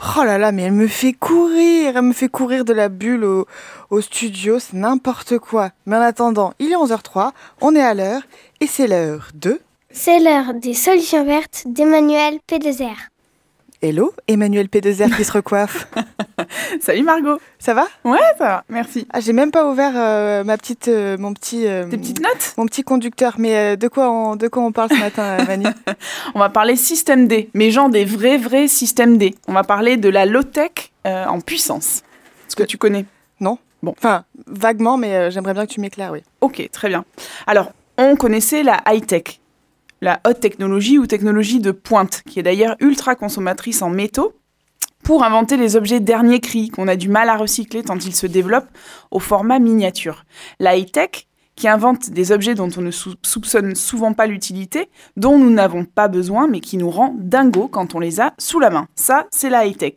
Oh là là, mais elle me fait courir de la bulle au studio, c'est n'importe quoi. Mais en attendant, il est 11h03, on est à l'heure, et c'est l'heure de... C'est l'heure des solutions vertes d'Emmanuel P2R. Hello, Emmanuel P2R qui se recoiffe. Salut Margot. Ça va ? Ouais, ça va, merci. Ah, j'ai même pas ouvert Tes petites notes ? mon petit conducteur, mais de quoi on parle ce matin, Manu ? On va parler système D, mais genre des vrais systèmes D. On va parler de la low-tech en puissance. Est-ce que tu connais ? Non. Bon. Enfin, vaguement, mais j'aimerais bien que tu m'éclaires, oui. Ok, très bien. Alors, on connaissait la high-tech, la haute technologie ou technologie de pointe, qui est d'ailleurs ultra consommatrice en métaux, pour inventer les objets dernier cri qu'on a du mal à recycler tant ils se développent au format miniature. La high-tech, qui invente des objets dont on ne soupçonne souvent pas l'utilité, dont nous n'avons pas besoin, mais qui nous rend dingos quand on les a sous la main. Ça, c'est la high-tech.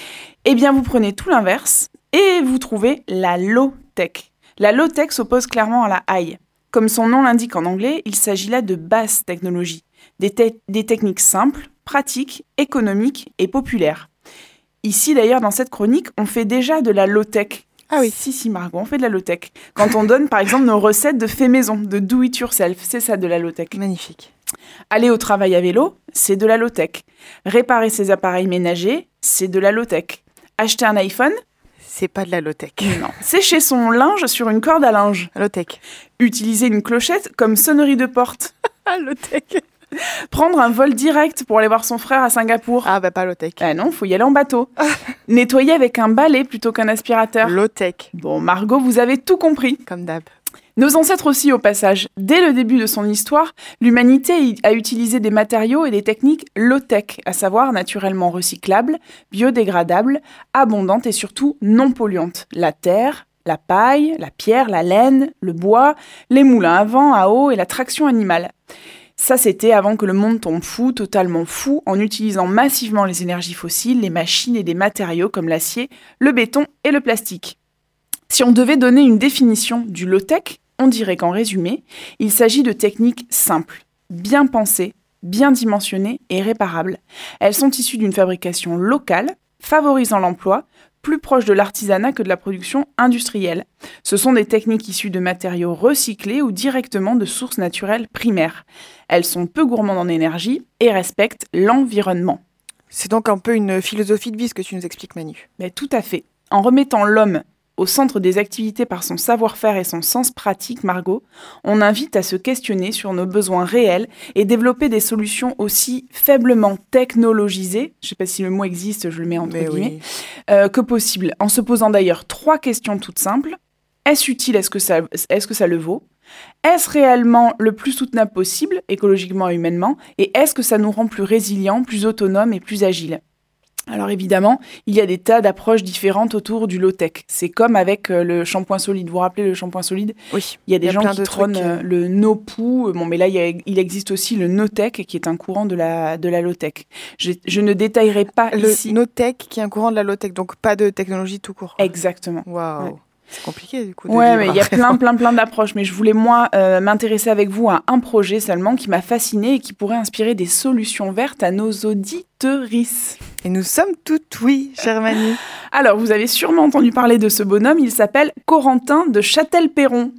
Eh bien, vous prenez tout l'inverse et vous trouvez la low-tech. La low-tech s'oppose clairement à la high. Comme son nom l'indique en anglais, il s'agit là de basse technologie, des techniques simples, pratiques, économiques et populaires. Ici, d'ailleurs, dans cette chronique, on fait déjà de la low-tech. Ah oui. Si, Margot, on fait de la low-tech. Quand on donne, par exemple, nos recettes de fait maison, de do-it-yourself, c'est ça de la low-tech. Magnifique. Aller au travail à vélo, c'est de la low-tech. Réparer ses appareils ménagers, c'est de la low-tech. Acheter un iPhone, c'est pas de la low-tech. Non. Sécher son linge sur une corde à linge. Low-tech. Utiliser une clochette comme sonnerie de porte. Low-tech. Prendre un vol direct pour aller voir son frère à Singapour. Ah bah pas low-tech. Ah non, faut y aller en bateau. Nettoyer avec un balai plutôt qu'un aspirateur. Low-tech. Bon, Margot, vous avez tout compris. Comme d'hab. Nos ancêtres aussi, au passage. Dès le début de son histoire, l'humanité a utilisé des matériaux et des techniques low-tech, à savoir naturellement recyclables, biodégradables, abondantes et surtout non polluantes. La terre, la paille, la pierre, la laine, le bois, les moulins à vent, à eau et la traction animale. Ça, c'était avant que le monde tombe fou, totalement fou, en utilisant massivement les énergies fossiles, les machines et des matériaux comme l'acier, le béton et le plastique. Si on devait donner une définition du low-tech, on dirait qu'en résumé, il s'agit de techniques simples, bien pensées, bien dimensionnées et réparables. Elles sont issues d'une fabrication locale, favorisant l'emploi, plus proche de l'artisanat que de la production industrielle. Ce sont des techniques issues de matériaux recyclés ou directement de sources naturelles primaires. Elles sont peu gourmandes en énergie et respectent l'environnement. C'est donc un peu une philosophie de vie ce que tu nous expliques, Manu. Mais tout à fait. En remettant l'homme au centre des activités par son savoir-faire et son sens pratique, Margot, on invite à se questionner sur nos besoins réels et développer des solutions aussi faiblement technologisées, je ne sais pas si le mot existe, je le mets entre guillemets, que possible. En se posant d'ailleurs 3 questions toutes simples. Est-ce utile ? Est-ce que ça le vaut ? Est-ce réellement le plus soutenable possible, écologiquement et humainement ? Et est-ce que ça nous rend plus résilients, plus autonomes et plus agiles ? Alors évidemment, il y a des tas d'approches différentes autour du low-tech. C'est comme avec le shampoing solide. Vous vous rappelez le shampoing solide ? Oui. Il y a des gens qui trônent le no-poo. Bon, mais là, il existe aussi le no-tech, qui est un courant de la low-tech. Je ne détaillerai pas ici. Le no-tech, qui est un courant de la low-tech, donc pas de technologie tout court. Exactement. Waouh. Ouais. C'est compliqué du coup. Ouais, mais il y a plein d'approches. Mais je voulais, moi, m'intéresser avec vous à un projet seulement qui m'a fascinée et qui pourrait inspirer des solutions vertes à nos auditeurisses. Et nous sommes toutes oui, chère Manu. Alors, vous avez sûrement entendu parler de ce bonhomme. Il s'appelle Corentin de Châtel-Perron.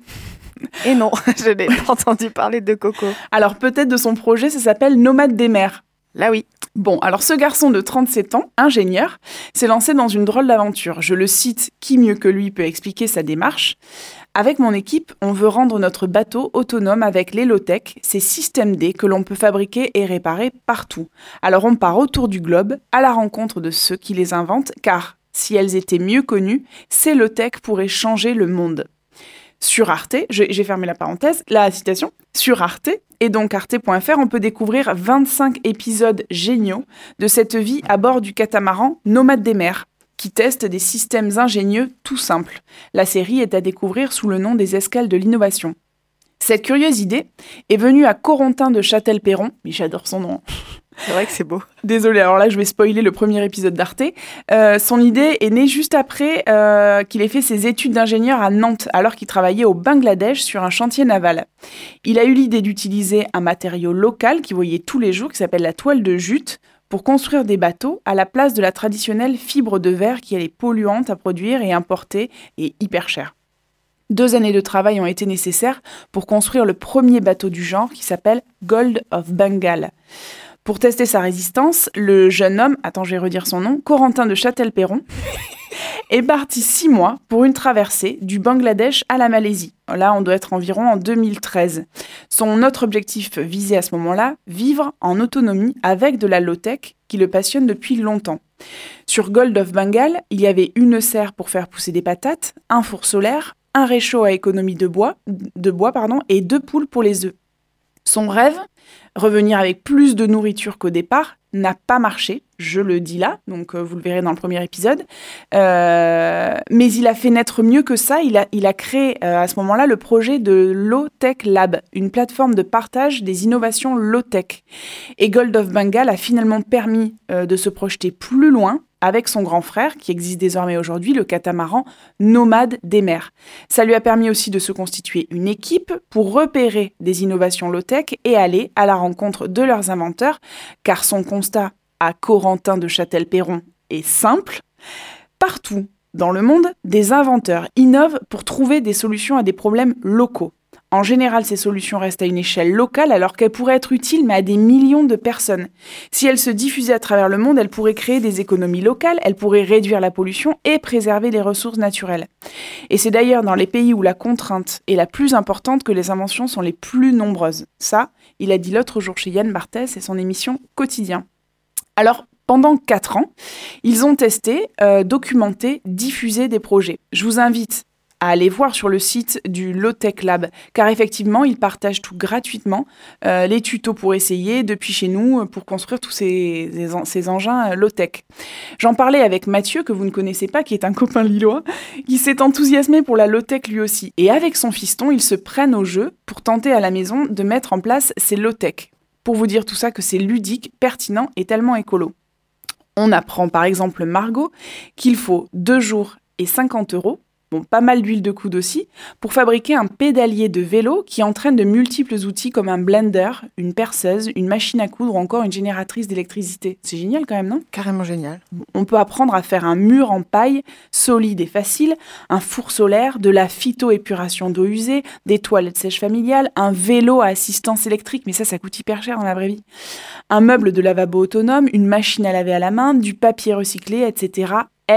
Et non, je n'ai pas entendu parler de Coco. Alors, peut-être de son projet, ça s'appelle Nomade des mers. Là oui. Bon, alors ce garçon de 37 ans, ingénieur, s'est lancé dans une drôle d'aventure. Je le cite, qui mieux que lui peut expliquer sa démarche ? Avec mon équipe, on veut rendre notre bateau autonome avec les low-tech, ces systèmes D que l'on peut fabriquer et réparer partout. Alors on part autour du globe, à la rencontre de ceux qui les inventent, car si elles étaient mieux connues, ces low-tech pourraient changer le monde. Sur Arte, j'ai fermé la parenthèse, la citation, sur Arte, et donc arte.fr, on peut découvrir 25 épisodes géniaux de cette vie à bord du catamaran Nomade des mers, qui teste des systèmes ingénieux tout simples. La série est à découvrir sous le nom des Escales de l'innovation. Cette curieuse idée est venue à Corentin de Châtel-Perron, mais j'adore son nom. C'est vrai que c'est beau. Désolée, alors là je vais spoiler le premier épisode d'Arte. Son idée est née juste après qu'il ait fait ses études d'ingénieur à Nantes, alors qu'il travaillait au Bangladesh sur un chantier naval. Il a eu l'idée d'utiliser un matériau local qu'il voyait tous les jours, qui s'appelle la toile de jute, pour construire des bateaux à la place de la traditionnelle fibre de verre qui elle est polluante à produire et importer et hyper chère. 2 années de travail ont été nécessaires pour construire le premier bateau du genre qui s'appelle Gold of Bengal. Pour tester sa résistance, le jeune homme, je vais redire son nom, Corentin de Châtel-Perron, est parti 6 mois pour une traversée du Bangladesh à la Malaisie. Là, on doit être environ en 2013. Son autre objectif visé à ce moment-là, vivre en autonomie avec de la low-tech qui le passionne depuis longtemps. Sur Gold of Bengal, il y avait une serre pour faire pousser des patates, un four solaire, un réchaud à économie de bois, et 2 poules pour les œufs. Son rêve, revenir avec plus de nourriture qu'au départ, n'a pas marché, je le dis là, donc vous le verrez dans le premier épisode. Mais il a fait naître mieux que ça, il a créé à ce moment-là le projet de Low-Tech Lab, une plateforme de partage des innovations low-tech. Et Gold of Bengal a finalement permis de se projeter plus loin avec son grand frère, qui existe désormais aujourd'hui, le catamaran Nomade des mers. Ça lui a permis aussi de se constituer une équipe pour repérer des innovations low-tech et aller à la rencontre de leurs inventeurs, car son constat à Corentin de Châtel-Perron est simple. Partout dans le monde, des inventeurs innovent pour trouver des solutions à des problèmes locaux. En général, ces solutions restent à une échelle locale alors qu'elles pourraient être utiles mais à des millions de personnes. Si elles se diffusaient à travers le monde, elles pourraient créer des économies locales, elles pourraient réduire la pollution et préserver les ressources naturelles. Et c'est d'ailleurs dans les pays où la contrainte est la plus importante que les inventions sont les plus nombreuses. Ça, il a dit l'autre jour chez Yann Barthès et son émission Quotidien. Alors, pendant 4 ans, ils ont testé, documenté, diffusé des projets. Je vous invite à aller voir sur le site du Low-Tech Lab, car effectivement, ils partagent tout gratuitement, les tutos pour essayer depuis chez nous, pour construire tous ces engins low-tech. J'en parlais avec Mathieu, que vous ne connaissez pas, qui est un copain lillois, qui s'est enthousiasmé pour la low-tech lui aussi. Et avec son fiston, ils se prennent au jeu pour tenter à la maison de mettre en place ces low-tech. Pour vous dire tout ça, que c'est ludique, pertinent et tellement écolo. On apprend par exemple Margot qu'il faut 2 jours et 50 €, pas mal d'huile de coude aussi, pour fabriquer un pédalier de vélo qui entraîne de multiples outils comme un blender, une perceuse, une machine à coudre ou encore une génératrice d'électricité. C'est génial quand même, non ? Carrément génial. On peut apprendre à faire un mur en paille, solide et facile, un four solaire, de la phytoépuration d'eau usée, des toilettes sèches familiales, un vélo à assistance électrique, mais ça coûte hyper cher dans la vraie vie, un meuble de lavabo autonome, une machine à laver à la main, du papier recyclé, etc.,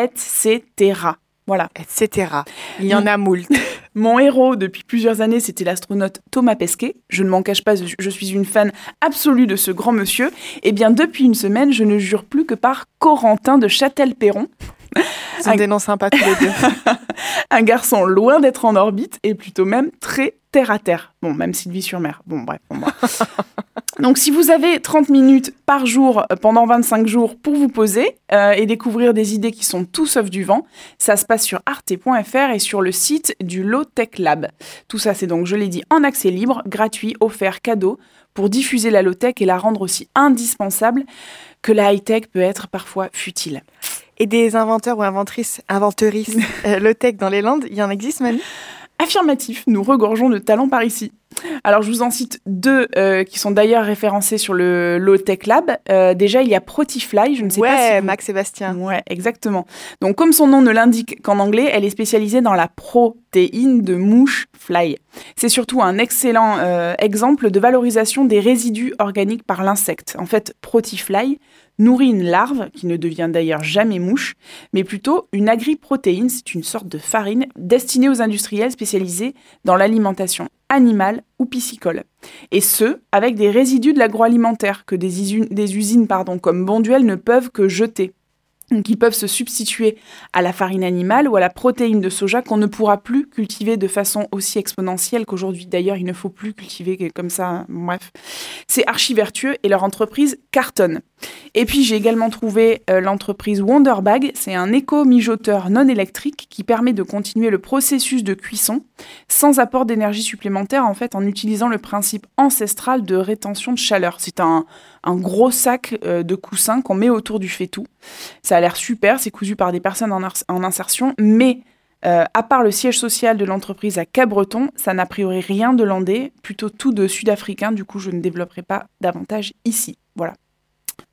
etc. Voilà. Etc. Il y en a moult. Mon héros depuis plusieurs années, c'était l'astronaute Thomas Pesquet. Je ne m'en cache pas, je suis une fan absolue de ce grand monsieur. Eh bien, depuis une semaine, je ne jure plus que par Corentin de Châtel-Perron. C'est des noms sympas tous les deux. Un garçon loin d'être en orbite et plutôt même très terre-à-terre. Bon, même s'il vit sur mer. Bon, bref. Donc, si vous avez 30 minutes par jour pendant 25 jours pour vous poser et découvrir des idées qui sont tout sauf du vent, ça se passe sur arte.fr et sur le site du Low-Tech Lab. Tout ça, c'est donc, je l'ai dit, en accès libre, gratuit, offert, cadeau, pour diffuser la low-tech et la rendre aussi indispensable que la high-tech peut être parfois futile. Et des inventeurs ou inventeuristes low-tech dans les Landes, il y en existe, Manu ? Affirmatif, nous regorgeons de talents par ici. Alors, je vous en cite 2 qui sont d'ailleurs référencés sur le Low-Tech Lab. Déjà, il y a Protifly, je ne sais pas si... Ouais, Max Sébastien. Ouais, exactement. Donc, comme son nom ne l'indique qu'en anglais, elle est spécialisée dans la protéine de mouche fly. C'est surtout un excellent exemple de valorisation des résidus organiques par l'insecte. En fait, Protifly nourrit une larve, qui ne devient d'ailleurs jamais mouche, mais plutôt une agriprotéine, c'est une sorte de farine destinée aux industriels spécialisés dans l'alimentation animale ou piscicole. Et ce, avec des résidus de l'agroalimentaire que des usines comme Bonduelle ne peuvent que jeter. Qui peuvent se substituer à la farine animale ou à la protéine de soja qu'on ne pourra plus cultiver de façon aussi exponentielle qu'aujourd'hui. D'ailleurs, il ne faut plus cultiver comme ça. Bref, c'est archi vertueux et leur entreprise cartonne. Et puis, j'ai également trouvé l'entreprise Wonderbag. C'est un éco-mijoteur non électrique qui permet de continuer le processus de cuisson sans apport d'énergie supplémentaire, en fait, en utilisant le principe ancestral de rétention de chaleur. C'est un gros sac de coussins qu'on met autour du faitout. Ça a l'air super, c'est cousu par des personnes en insertion, mais à part le siège social de l'entreprise à Cap-Breton, ça n'a a priori rien de landais, plutôt tout de sud-africain, du coup je ne développerai pas davantage ici. Voilà.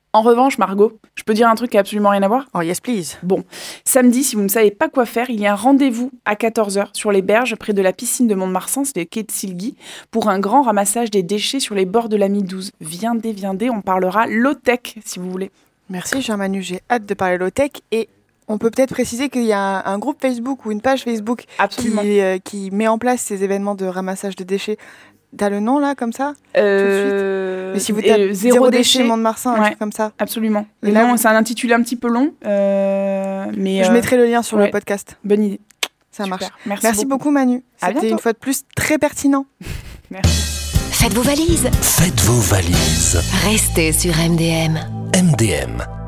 En revanche, Margot, je peux dire un truc qui a absolument rien à voir ? Oh yes, please. Bon, samedi, si vous ne savez pas quoi faire, il y a un rendez-vous à 14h sur les berges près de la piscine de Mont-de-Marsan, c'est le quai de Silgui, pour un grand ramassage des déchets sur les bords de la Mi-12. Viendez, on parlera low-tech si vous voulez. Merci cher Manu, j'ai hâte de parler low-tech et on peut peut-être préciser qu'il y a un groupe Facebook ou une page Facebook qui met en place ces événements de ramassage de déchets. T'as le nom là, comme ça tout de suite. Mais si vous tapez Zéro déchet Mont-de-Marsan, un truc comme ça. Absolument. Et là, c'est un intitulé un petit peu long, mais je mettrai le lien sur le podcast. Bonne idée. Ça marche. Merci beaucoup Manu. C'était une fois de plus très pertinent. Merci. Faites vos valises. Faites vos valises. Restez sur MDM. MDM.